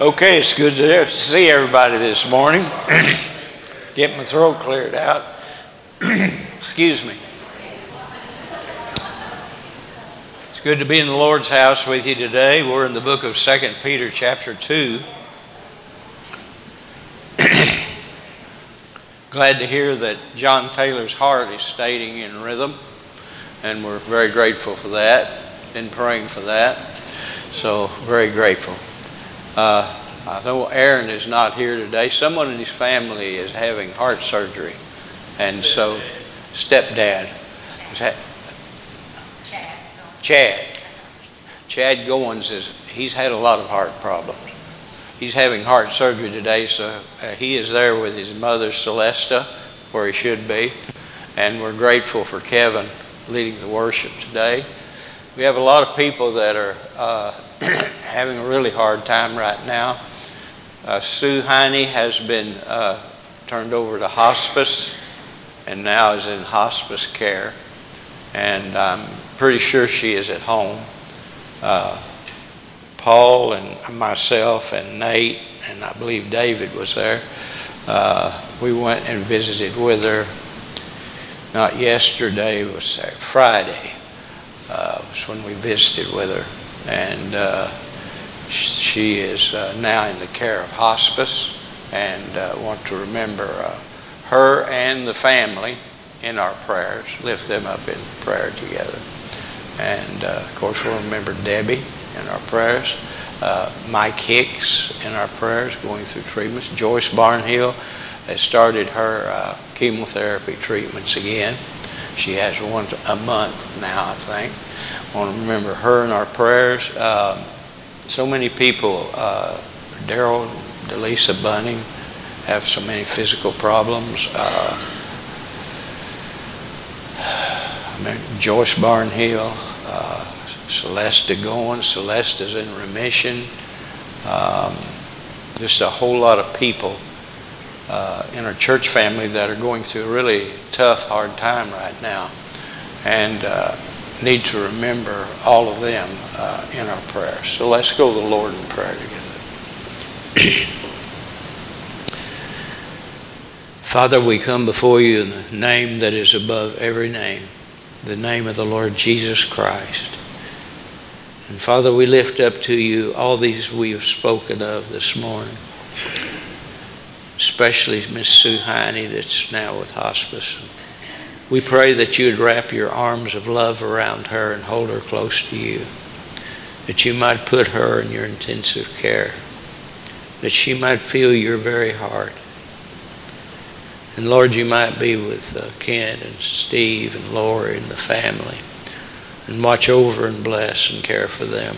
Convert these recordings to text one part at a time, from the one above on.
Okay, it's good to see everybody this morning. Get my throat cleared out. Excuse me. It's good to be in the Lord's house with you today. We're in the book of 2 Peter chapter 2. Glad to hear that John Taylor's heart is stating in rhythm, and we're very grateful for that. Been praying for that, so very grateful. I know Aaron is not here today. Someone in his family is having heart surgery, and so stepdad is Chad Goins he's had a lot of heart problems. He's having heart surgery today, so he is there with his mother Celesta, where he should be, and we're grateful for Kevin leading the worship today. We have a lot of people that are having a really hard time right now. Sue Heine has been turned over to hospice and now is in hospice care, and I'm pretty sure she is at home. Paul and myself and Nate and I believe David was there. We went and visited with her, not yesterday, it was Friday. Was when we visited with her, and she is now in the care of hospice, and want to remember her and the family in our prayers, lift them up in prayer together. And of course we'll remember Debbie in our prayers, Mike Hicks in our prayers going through treatments. Joyce Barnhill has started her chemotherapy treatments again. She has one a month now, I think. I want to remember her in our prayers. So many people, Daryl, Delisa Bunning, have so many physical problems. Joyce Barnhill, Celeste Goins. Celeste's in remission. Just a whole lot of people in our church family that are going through a really tough, hard time right now, and need to remember all of them in our prayers. So let's go to the Lord in prayer together. Father, we come before you in the name that is above every name, the name of the Lord Jesus Christ. And Father, we lift up to you all these we have spoken of this morning, especially Miss Sue Heine that's now with hospice. We pray that you would wrap your arms of love around her and hold her close to you, that you might put her in your intensive care, that she might feel your very heart. And Lord, you might be with Ken and Steve and Lori and the family, and watch over and bless and care for them.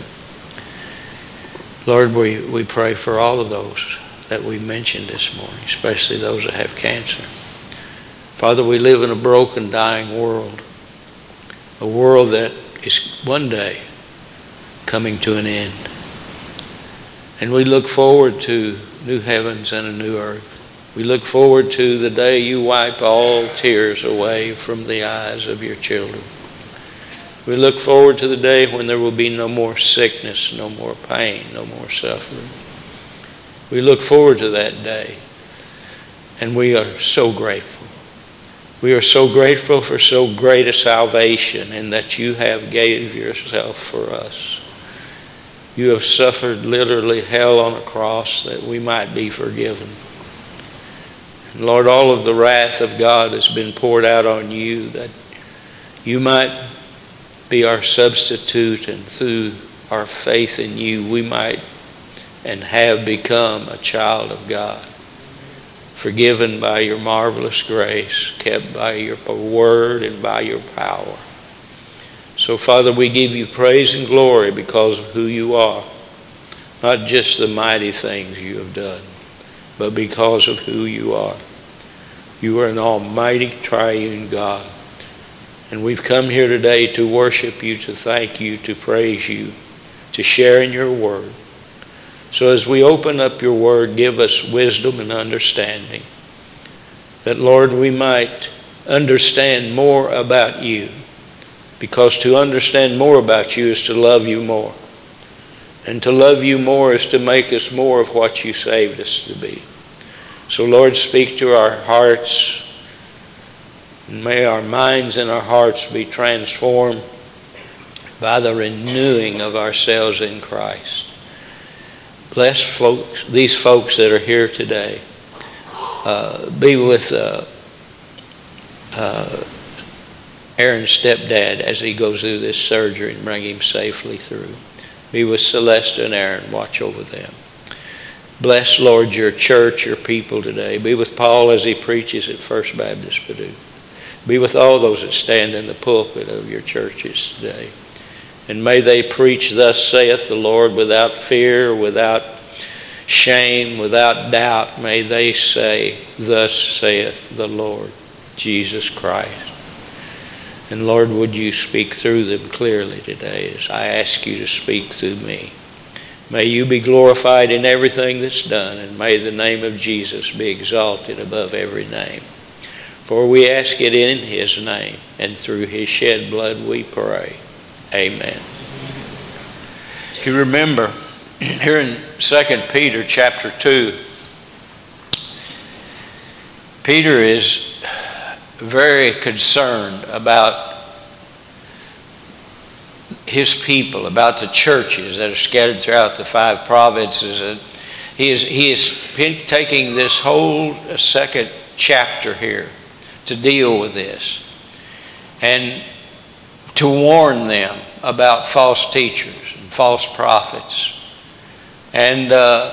Lord, we pray for all of those that we mentioned this morning, especially those that have cancer. Father, we live in a broken, dying world, a world that is one day coming to an end. And we look forward to new heavens and a new earth. We look forward to the day you wipe all tears away from the eyes of your children. We look forward to the day when there will be no more sickness, no more pain, no more suffering. We look forward to that day, and we are so grateful. We are so grateful for so great a salvation, and that you have gave yourself for us. You have suffered literally hell on a cross that we might be forgiven. And Lord, all of the wrath of God has been poured out on you, that you might be our substitute, and through our faith in you we might and have become a child of God, forgiven by your marvelous grace, kept by your word and by your power. So Father, we give you praise and glory because of who you are, not just the mighty things you have done, but because of who you are. You are an almighty triune God. And we've come here today to worship you, to thank you, to praise you, to share in your word. So as we open up your word, give us wisdom and understanding, that, Lord, we might understand more about you, because to understand more about you is to love you more. And to love you more is to make us more of what you saved us to be. So Lord, speak to our hearts. And may our minds and our hearts be transformed by the renewing of ourselves in Christ. Bless folks, these folks that are here today. Be with Aaron's stepdad as he goes through this surgery and bring him safely through. Be with Celeste and Aaron. Watch over them. Bless, Lord, your church, your people today. Be with Paul as he preaches at First Baptist Purdue. Be with all those that stand in the pulpit of your churches today. And may they preach, thus saith the Lord, without fear, without shame, without doubt. May they say, thus saith the Lord Jesus Christ. And Lord, would you speak through them clearly today as I ask you to speak through me. May you be glorified in everything that's done, and may the name of Jesus be exalted above every name. For we ask it in his name, and through his shed blood we pray. Amen. If you remember, here in 2 Peter chapter 2, Peter is very concerned about his people, about the churches that are scattered throughout the 5 provinces. And he is taking this whole second chapter here to deal with this and to warn them about false teachers and false prophets. And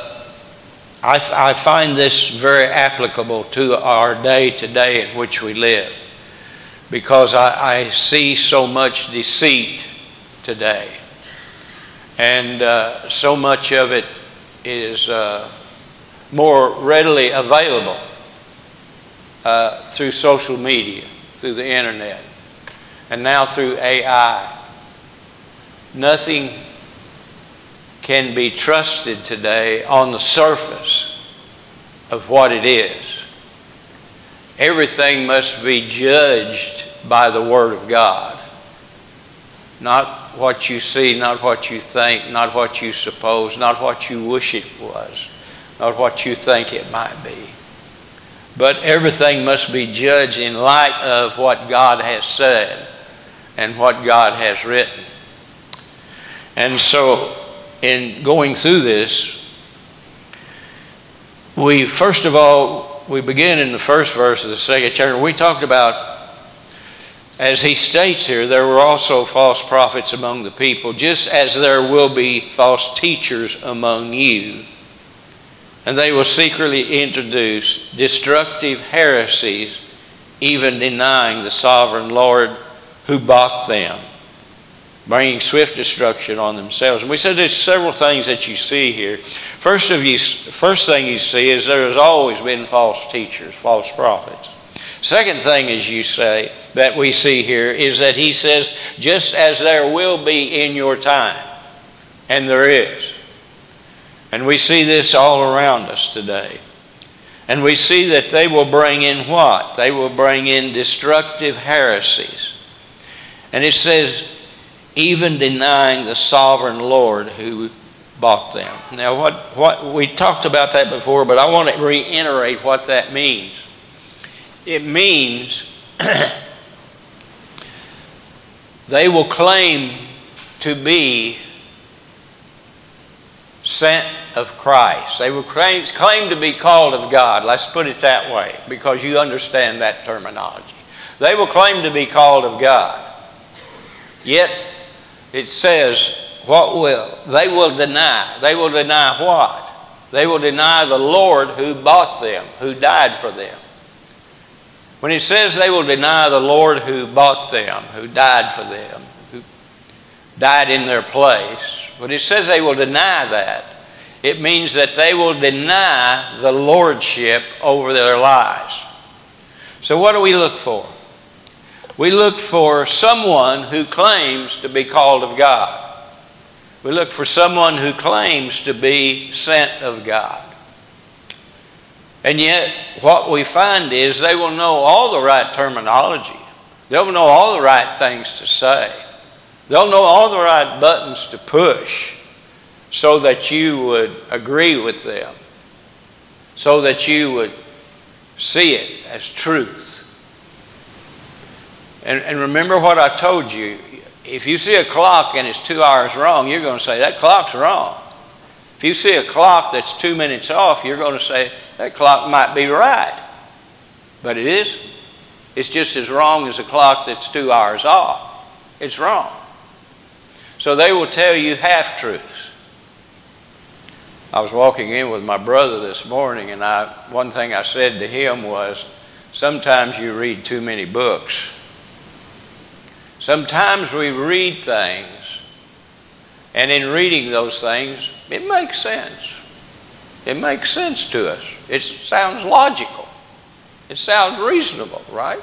I find this very applicable to our day today in which we live, because I see so much deceit today, and so much of it is more readily available through social media, through the internet, and now through AI. Nothing can be trusted today on the surface of what it is. Everything must be judged by the Word of God. Not what you see, not what you think, not what you suppose, not what you wish it was, not what you think it might be. But everything must be judged in light of what God has said and what God has written. And so, in going through this, we begin in the first verse of the second chapter. We talked about, as he states here, there were also false prophets among the people, just as there will be false teachers among you. And they will secretly introduce destructive heresies, even denying the sovereign Lord who bought them, bringing swift destruction on themselves. And we said there's several things that you see here. First thing you see is there has always been false teachers, false prophets. Second thing is that we see here is that he says, just as there will be in your time. And there is. And we see this all around us today. And we see that they will bring in what? They will bring in destructive heresies. And it says, even denying the sovereign Lord who bought them. Now, what we talked about that before, but I want to reiterate what that means. It means they will claim to be sent of Christ. They will claim to be called of God. Let's put it that way, because you understand that terminology. They will claim to be called of God. Yet, it says, they will deny. They will deny what? They will deny the Lord who bought them, who died for them. When it says they will deny the Lord who bought them, who died for them, who died in their place, when it says they will deny that, it means that they will deny the lordship over their lives. So what do we look for? We look for someone who claims to be called of God. We look for someone who claims to be sent of God. And yet, what we find is they will know all the right terminology. They'll know all the right things to say. They'll know all the right buttons to push. so that you would agree with them, so that you would see it as truth. And remember what I told you. If you see a clock and it's 2 hours wrong, you're going to say, that clock's wrong. If you see a clock that's 2 minutes off, you're going to say, that clock might be right. But it isn't. It's just as wrong as a clock that's 2 hours off. It's wrong. So they will tell you half-truths. I was walking in with my brother this morning, and one thing I said to him was, sometimes you read too many books. Sometimes we read things, and in reading those things, it makes sense. It makes sense to us. It sounds logical. It sounds reasonable, right?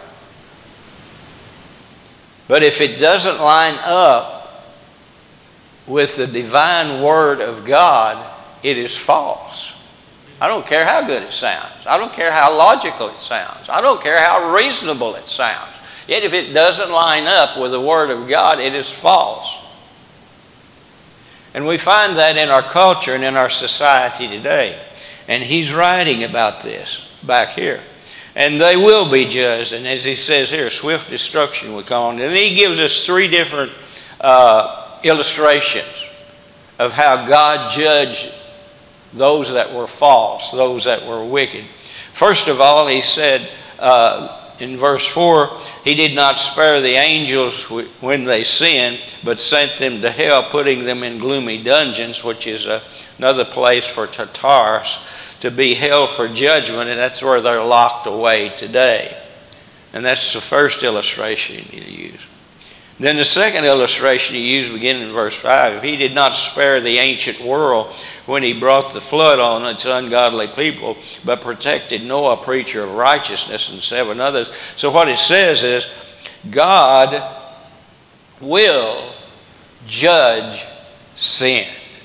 But if it doesn't line up with the divine Word of God, it is false. I don't care how good it sounds. I don't care how logical it sounds. I don't care how reasonable it sounds. Yet if it doesn't line up with the Word of God, it is false. And we find that in our culture and in our society today. And he's writing about this back here. And they will be judged. And as he says here, swift destruction will come on. And then he gives us 3 different illustrations of how God judged those that were false, those that were wicked. First of all, he said in verse 4, he did not spare the angels when they sinned, but sent them to hell, putting them in gloomy dungeons, which is another place for Tartarus, to be held for judgment, and that's where they're locked away today. And that's the first illustration he used. Then the second illustration he used beginning in verse 5, he did not spare the ancient world when he brought the flood on its ungodly people, but protected Noah, preacher of righteousness, and 7 others. So what it says is, God will judge sin.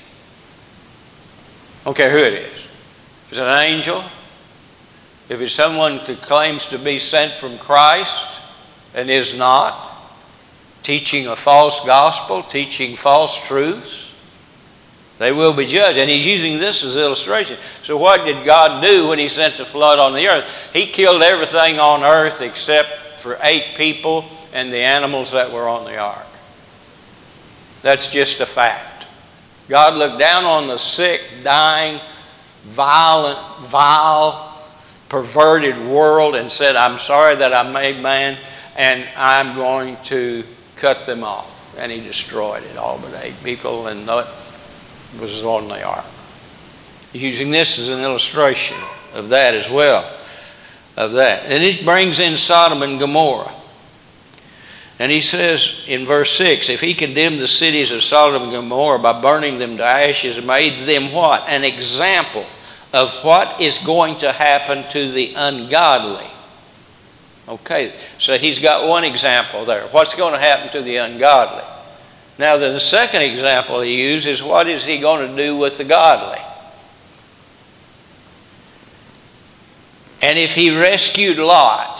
I don't care who it is. If it's an angel, if it's someone who claims to be sent from Christ and is not, teaching a false gospel, teaching false truths, they will be judged. And he's using this as an illustration. So what did God do when he sent the flood on the earth? He killed everything on earth except for 8 people and the animals that were on the ark. That's just a fact. God looked down on the sick, dying, violent, vile, perverted world and said, I'm sorry that I made man, and I'm going to cut them off. And he destroyed it all but 8 people, and that was on the ark. He's using this as an illustration of that as well. And it brings in Sodom and Gomorrah. And he says in verse 6, if he condemned the cities of Sodom and Gomorrah by burning them to ashes, and made them what? An example of what is going to happen to the ungodly. Okay, so he's got one example there. What's going to happen to the ungodly? Now, the second example he used is what is he going to do with the godly? And if he rescued Lot,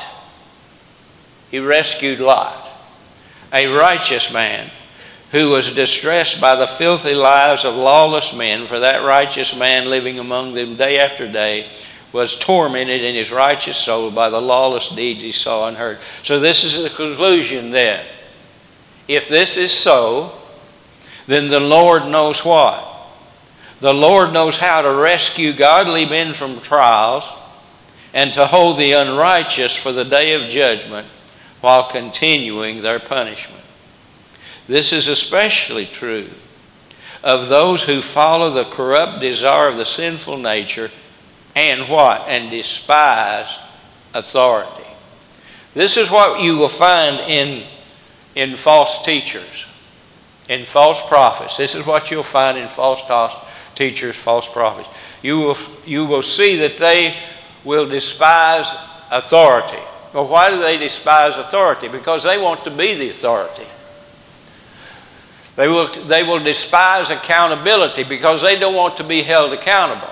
a righteous man who was distressed by the filthy lives of lawless men, for that righteous man living among them day after day was tormented in his righteous soul by the lawless deeds he saw and heard. So this is the conclusion then. If this is so, then the Lord knows what? The Lord knows how to rescue godly men from trials and to hold the unrighteous for the day of judgment while continuing their punishment. This is especially true of those who follow the corrupt desire of the sinful nature and what? And despise authority. This is what you will find in false teachers, in false prophets. This is what you'll find in false teachers, false prophets. You will see that they will despise authority. Well, why do they despise authority? Because they want to be the authority. They will despise accountability because they don't want to be held accountable.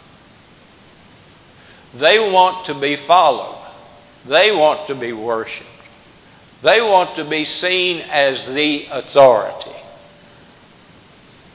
They want to be followed. They want to be worshiped. They want to be seen as the authority.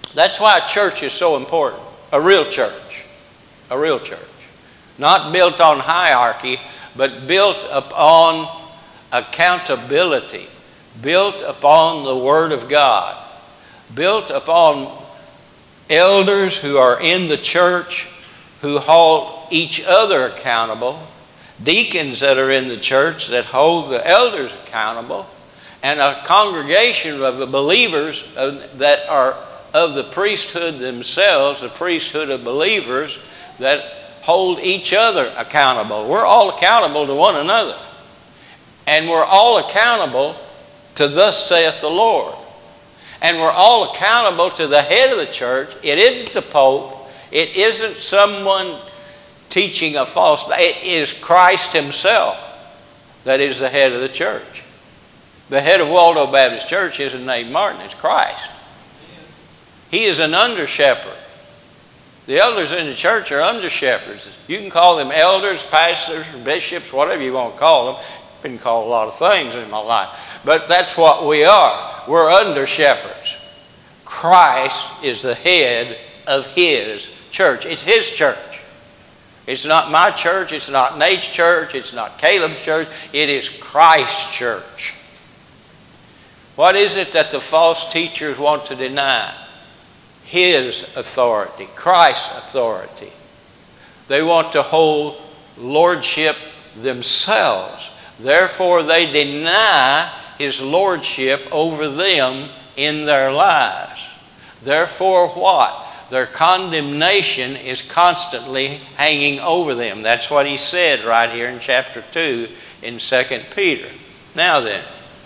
That's why a church is so important. A real church. A real church. Not built on hierarchy, but built upon accountability. Built upon the Word of God. Built upon elders who are in the church, who hold each other accountable. Deacons that are in the church that hold the elders accountable. And a congregation of the believers that are of the priesthood themselves, the priesthood of believers that hold each other accountable. We're all accountable to one another. And we're all accountable to thus saith the Lord. And we're all accountable to the head of the church. It isn't the Pope. It isn't someone teaching a false. It is Christ himself that is the head of the church. The head of Waldo Baptist Church isn't named Martin. It's Christ. He is an under-shepherd. The elders in the church are under-shepherds. You can call them elders, pastors, bishops, whatever you want to call them. I've been called a lot of things in my life. But that's what we are. We're under-shepherds. Christ is the head of his church. It's his church. It's not my church. It's not Nate's church. It's not Caleb's church. It is Christ's church. What is it that the false teachers want to deny? His authority, Christ's authority. They want to hold lordship themselves. Therefore, they deny his lordship over them in their lives. Therefore, what? Their condemnation is constantly hanging over them. That's what he said right here in chapter 2 in 2 Peter. Now then,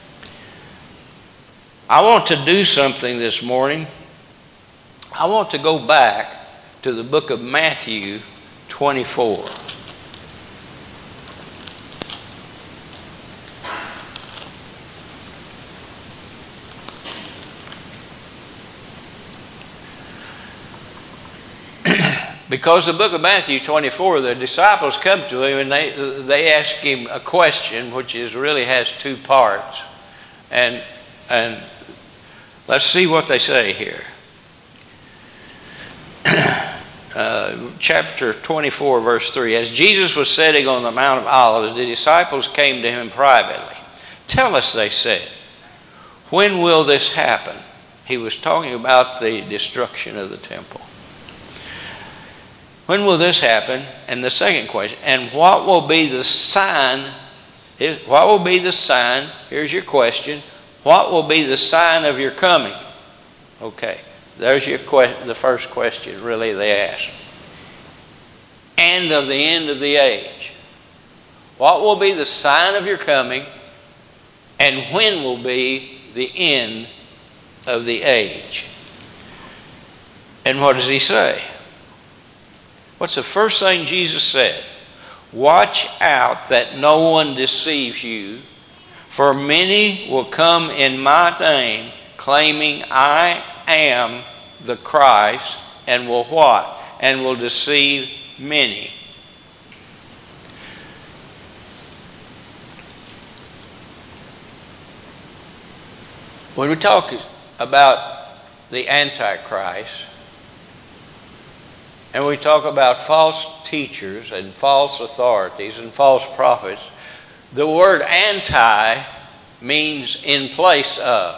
I want to do something this morning. I want to go back to the book of Matthew 24. Because the book of Matthew 24, the disciples come to him and they ask him a question which really has two parts. And let's see what they say here. Chapter 24, verse 3. As Jesus was sitting on the Mount of Olives, the disciples came to him privately. Tell us, they said, when will this happen? He was talking about the destruction of the temple. When will this happen? And the second question, and what will be the sign? What will be the sign? Here's your question. What will be the sign of your coming? Okay, there's your the first question really they ask. And of the end of the age. What will be the sign of your coming? And when will be the end of the age? And what does he say? What's the first thing Jesus said? Watch out that no one deceives you, for many will come in my name, claiming I am the Christ, and will what? And will deceive many. When we talk about the Antichrist, and we talk about false teachers and false authorities and false prophets, the word anti means in place of.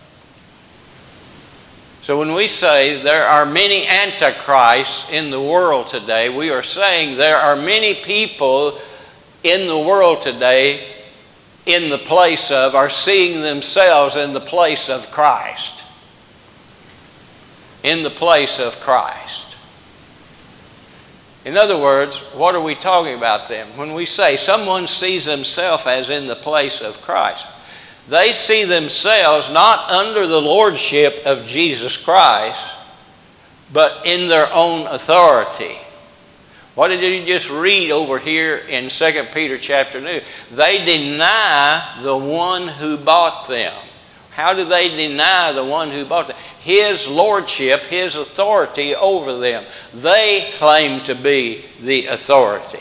So when we say there are many antichrists in the world today, we are saying there are many people in the world today in the place of, are seeing themselves in the place of Christ. In the place of Christ. In other words, what are we talking about then? When we say someone sees themselves as in the place of Christ, they see themselves not under the lordship of Jesus Christ, but in their own authority. What did you just read over here in 2 Peter chapter 2? They deny the one who bought them. How do they deny the one who bought them? His lordship, his authority over them. They claim to be the authority.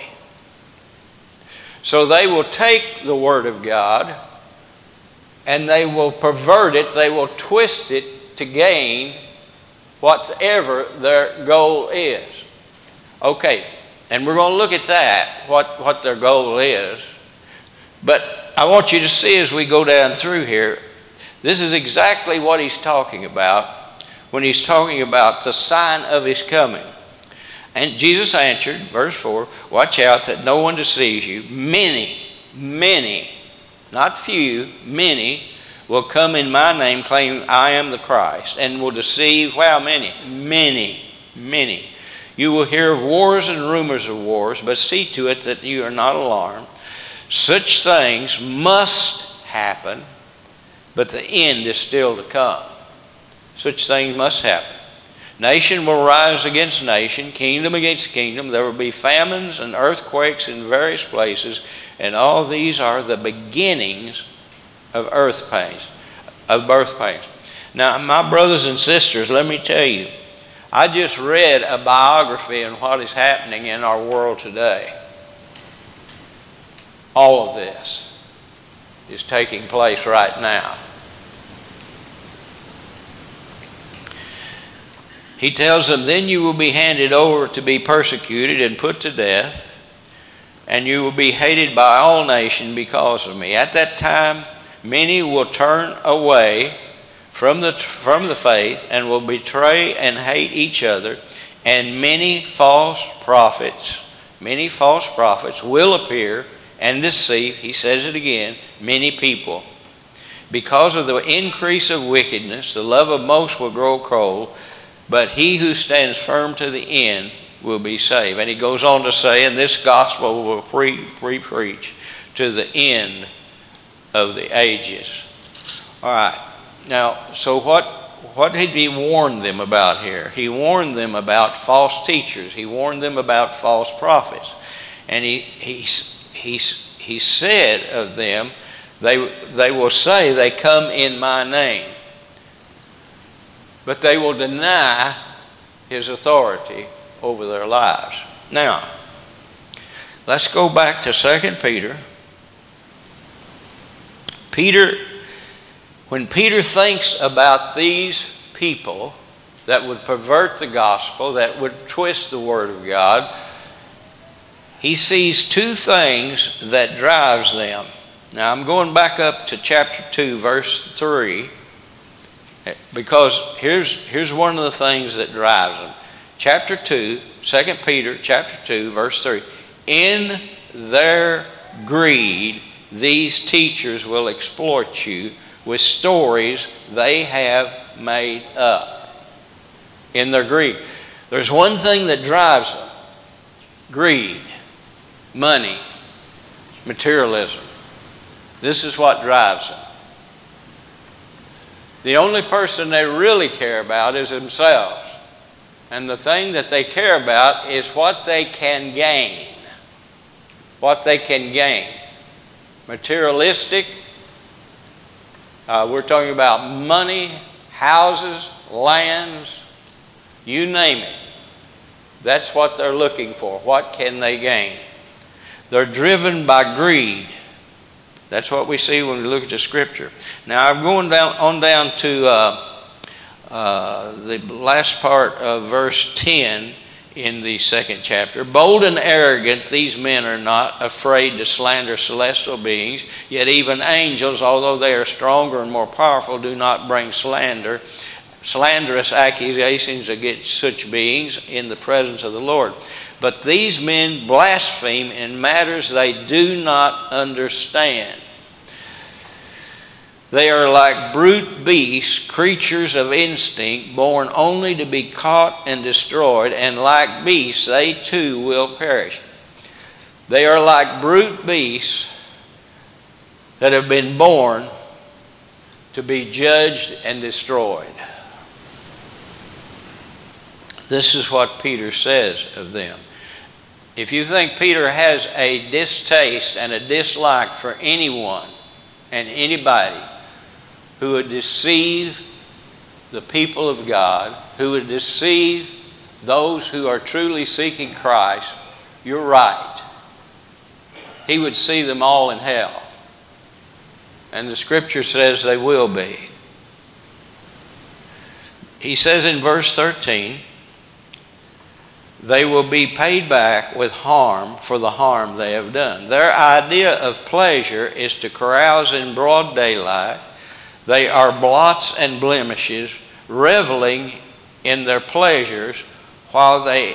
So they will take the Word of God and they will pervert it, they will twist it to gain whatever their goal is. Okay, and we're going to look at that, what their goal is. But I want you to see as we go down through here, this is exactly what he's talking about when he's talking about the sign of his coming. And Jesus answered, verse 4, watch out that no one deceives you. Many, not few, many will come in my name, claiming I am the Christ, and will deceive, how many? Many. You will hear of wars and rumors of wars, but see to it that you are not alarmed. Such things must happen, but the end is still to come. Such things must happen. Nation will rise against nation, kingdom against kingdom. There will be famines and earthquakes in various places, and all these are the beginnings of birth pains. Now, my brothers and sisters, let me tell you, I just read a biography on what is happening in our world today. All of this is taking place right now. He tells them, then you will be handed over to be persecuted and put to death, and you will be hated by all nations because of me. At that time, many will turn away from the faith and will betray and hate each other, and many false prophets will appear and deceive, he says it again, many people. Because of the increase of wickedness, the love of most will grow cold, but he who stands firm to the end will be saved. And he goes on to say, and this gospel will preach to the end of the ages. All right. Now, so what did he warn them about here? He warned them about false teachers. He warned them about false prophets. And he said of them, they will say they come in my name, but they will deny his authority over their lives. Now, let's go back to 2 Peter. When Peter thinks about these people that would pervert the gospel, that would twist the word of God, he sees two things that drives them. Now, I'm going back up to chapter 2, verse 3. Because here's one of the things that drives them. Chapter 2, 2 Peter chapter 2, verse 3. In their greed, these teachers will exploit you with stories they have made up. In their greed. There's one thing that drives them. Greed. Money. Materialism. This is what drives them. The only person they really care about is themselves. And the thing that they care about is what they can gain. What they can gain. Materialistic. We're talking about money, houses, lands, you name it. That's what they're looking for. What can they gain? They're driven by greed. That's what we see when we look at the Scripture. Now, I'm going down to the last part of verse 10 in the second chapter. Bold and arrogant, these men are not afraid to slander celestial beings, yet even angels, although they are stronger and more powerful, do not bring slanderous accusations against such beings in the presence of the Lord. But these men blaspheme in matters they do not understand. They are like brute beasts, creatures of instinct, born only to be caught and destroyed, and like beasts, they too will perish. They are like brute beasts that have been born to be judged and destroyed. This is what Peter says of them. If you think Peter has a distaste and a dislike for anyone and anybody who would deceive the people of God, who would deceive those who are truly seeking Christ, you're right. He would see them all in hell. And the Scripture says they will be. he says in verse 13, they will be paid back with harm for the harm they have done. Their idea of pleasure is to carouse in broad daylight. They are blots and blemishes, reveling in their pleasures while they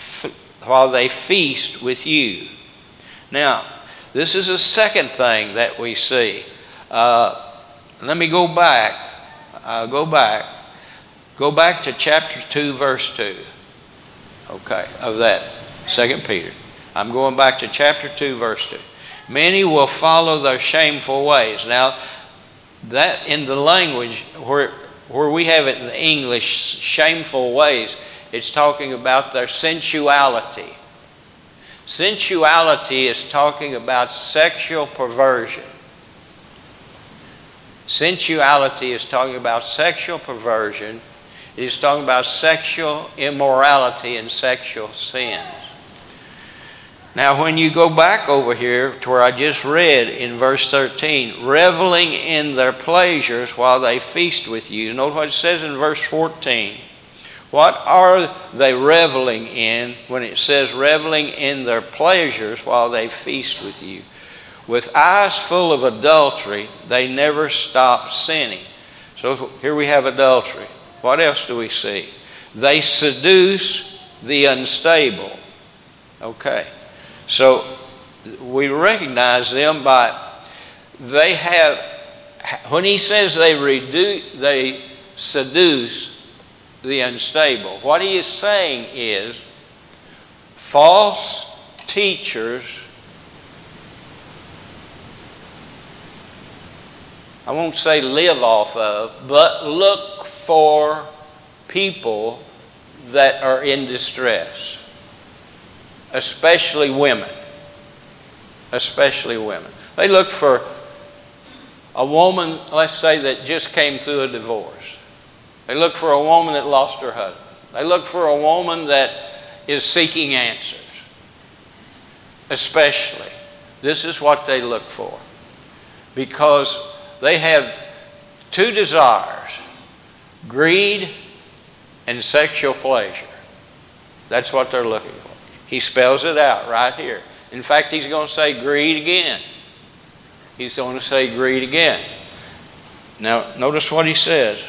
feast with you. Now, this is a second thing that we see. Let me go back. Go back to chapter 2, verse 2. Okay, of that, 2 Peter. I'm going back to chapter 2, verse 2. Many will follow their shameful ways. Now, that in the language where we have it in the English, shameful ways, it's talking about their sensuality. Sensuality is talking about sexual perversion. Sensuality is talking about sexual perversion. It is talking about sexual immorality and sexual sins. Now, when you go back over here to where I just read in verse 13, reveling in their pleasures while they feast with you. Note what it says in verse 14. What are they reveling in when it says reveling in their pleasures while they feast with you? With eyes full of adultery, they never stop sinning. So here we have adultery. What else do we see? They seduce the unstable. Okay. So we recognize them by, they have, when he says they seduce the unstable, what he is saying is false teachers, I won't say live off of, but look for people that are in distress. Especially women. Especially women. They look for a woman, let's say, that just came through a divorce. They look for a woman that lost her husband. They look for a woman that is seeking answers. Especially. This is what they look for. Because they have two desires: greed and sexual pleasure. That's what they're looking for. He spells it out right here. In fact, he's going to say greed again. He's going to say greed again. Now, notice what he says.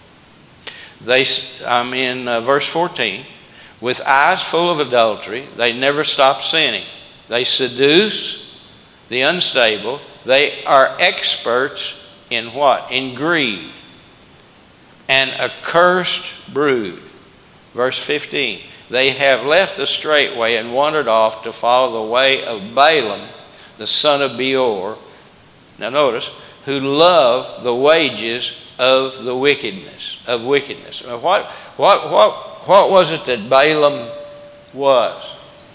I'm in verse 14. With eyes full of adultery, they never stop sinning. They seduce the unstable. They are experts in what? In greed. An accursed brood. Verse 15. They have left the straight way and wandered off to follow the way of Balaam, the son of Beor. Now notice, who love the wages of the wickedness. Now what was it that Balaam was?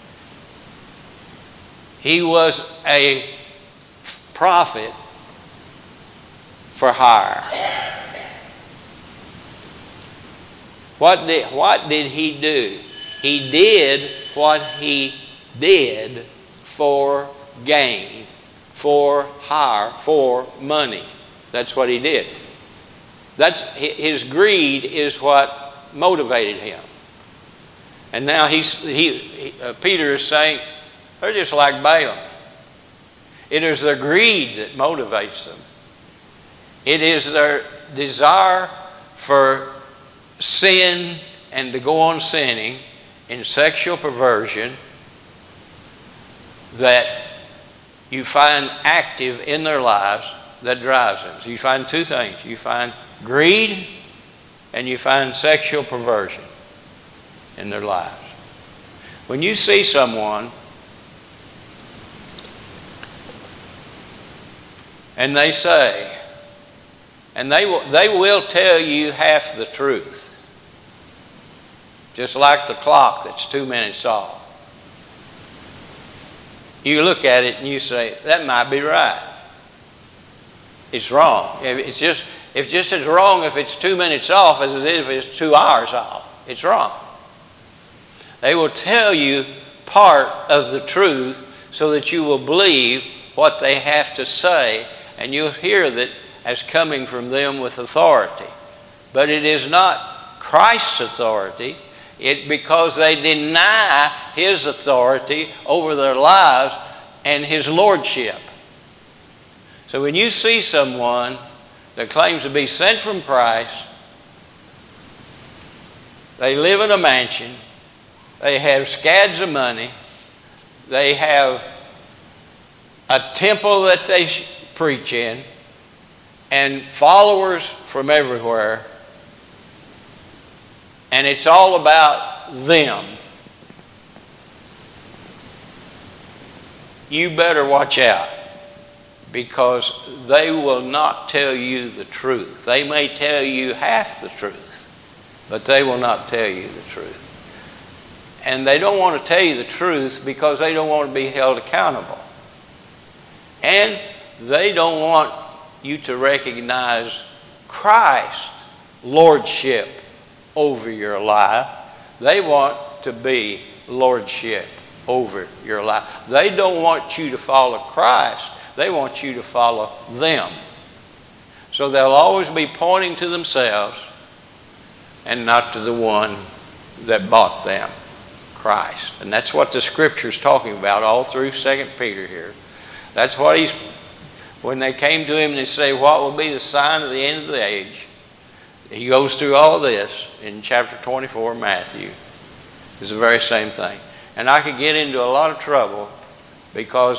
He was a prophet for hire. What did he do? He did what he did for gain, for hire, for money. That's what he did. His greed is what motivated him. And now Peter is saying, they're just like Balaam. It is their greed that motivates them. It is their desire for sin and to go on sinning in sexual perversion that you find active in their lives that drives them. So you find two things. You find greed and you find sexual perversion in their lives. When you see someone and they say, and they will tell you half the truth. Just like the clock that's 2 minutes off. You look at it and you say, that might be right. It's wrong. It's just as wrong if it's 2 minutes off as it is if it's 2 hours off. It's wrong. They will tell you part of the truth so that you will believe what they have to say, and you'll hear that as coming from them with authority. But it is not Christ's authority. Because they deny His authority over their lives and His lordship. So when you see someone that claims to be sent from Christ, they live in a mansion, they have scads of money, they have a temple that they preach in, and followers from everywhere, and it's all about them, you better watch out, because they will not tell you the truth. They may tell you half the truth, but they will not tell you the truth. And they don't want to tell you the truth because they don't want to be held accountable. And they don't want you to recognize Christ's lordship over your life. They want to be lordship over your life. They don't want you to follow Christ. They want you to follow them. So they'll always be pointing to themselves and not to the one that bought them, Christ. And that's what the Scripture's talking about all through 2 Peter here. That's what when they came to him and they say, what will be the sign of the end of the age? He goes through all this in chapter 24 of Matthew. It's the very same thing. And I could get into a lot of trouble because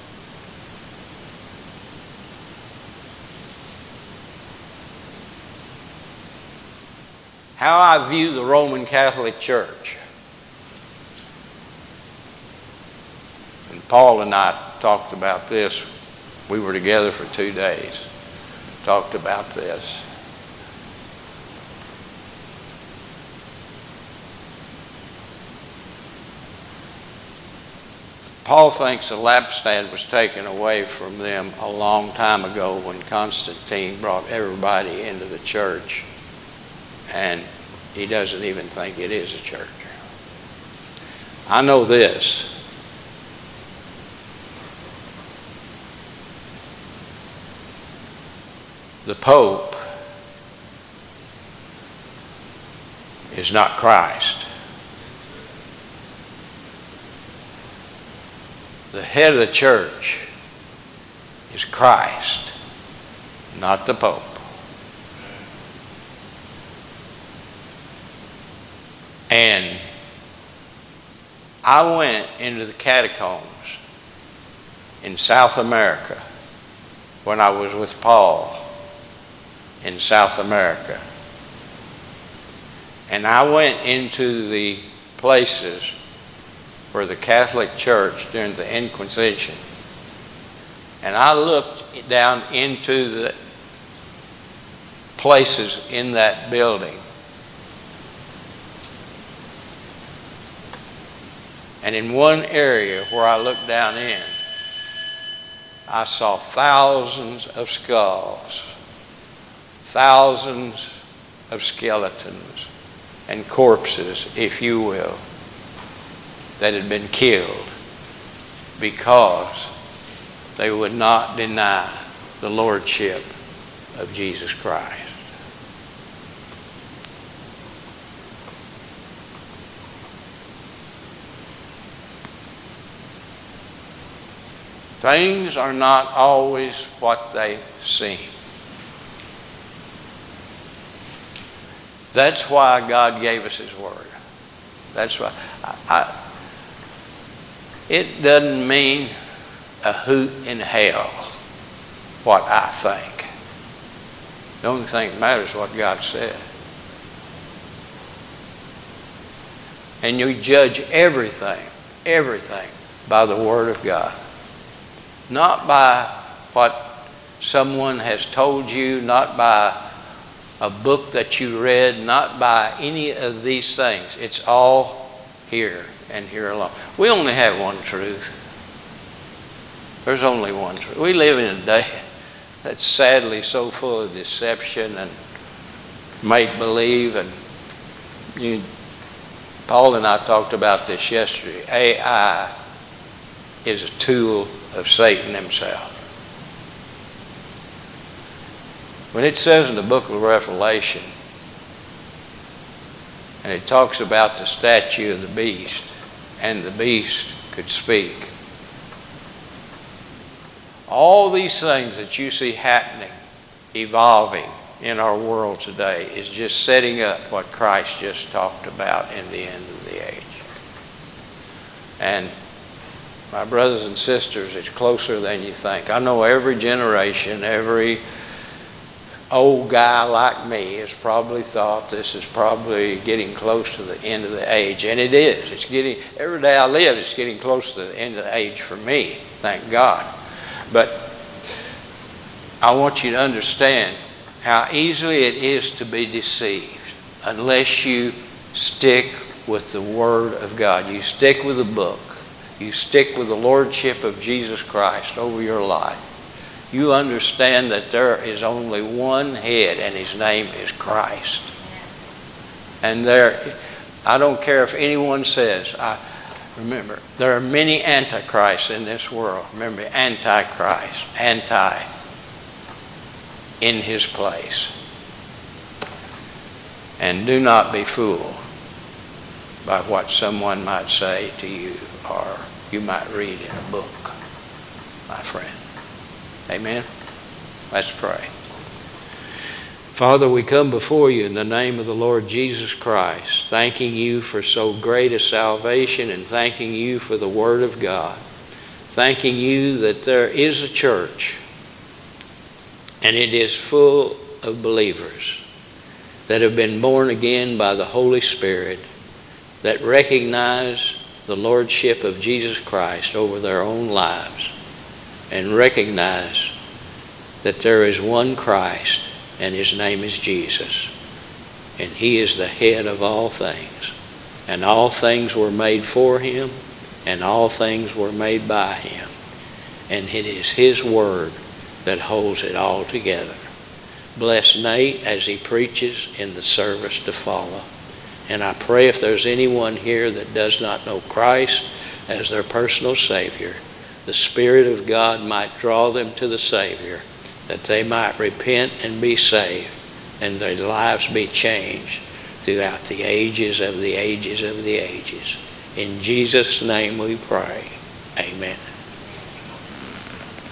how I view the Roman Catholic Church. And Paul and I talked about this. We were together for 2 days. Talked about this. Paul thinks the lampstand was taken away from them a long time ago when Constantine brought everybody into the church. And he doesn't even think it is a church. I know this. The Pope is not Christ. The head of the church is Christ, not the Pope. And I went into the catacombs in South America when I was with Paul in South America. And I went into the places where the Catholic Church during the Inquisition. And I looked down into the places in that building. And in one area where I looked down in, I saw thousands of skulls, thousands of skeletons and corpses, if you will, that had been killed because they would not deny the lordship of Jesus Christ. Things are not always what they seem. That's why God gave us His Word. That's why. It doesn't mean a hoot in hell what I think. The only thing that matters is what God said. And you judge everything by the Word of God. Not by what someone has told you, not by a book that you read, not by any of these things. It's all here and here alone. We only have one truth. There's only one truth. We live in a day that's sadly so full of deception and make-believe. And Paul and I talked about this yesterday. AI is a tool of Satan himself. When it says in the book of Revelation And it talks about the statue of the beast, and the beast could speak. All these things that you see happening, evolving in our world today, is just setting up what Christ just talked about in the end of the age. And my brothers and sisters, it's closer than you think. I know every generation, every old guy like me has probably thought this is probably getting close to the end of the age. And it is. It's getting, every day I live, it's getting close to the end of the age for me, thank God. But I want you to understand how easily it is to be deceived unless you stick with the Word of God. You stick with the book. You stick with the Lordship of Jesus Christ over your life. You understand that there is only one head, and His name is Christ. And I don't care if anyone says, remember, there are many antichrists in this world. Remember, antichrist, in his place. And do not be fooled by what someone might say to you, or you might read in a book, my friend. Amen? Let's pray. Father, we come before you in the name of the Lord Jesus Christ, thanking you for so great a salvation and thanking you for the Word of God. Thanking you that there is a church and it is full of believers that have been born again by the Holy Spirit, that recognize the Lordship of Jesus Christ over their own lives, and recognize that there is one Christ, and His name is Jesus. And He is the head of all things. And all things were made for Him, and all things were made by Him. And it is His Word that holds it all together. Bless Nate as he preaches in the service to follow. And I pray if there's anyone here that does not know Christ as their personal Savior, the Spirit of God might draw them to the Savior, that they might repent and be saved, and their lives be changed throughout the ages of the ages of the ages. In Jesus' name we pray. Amen.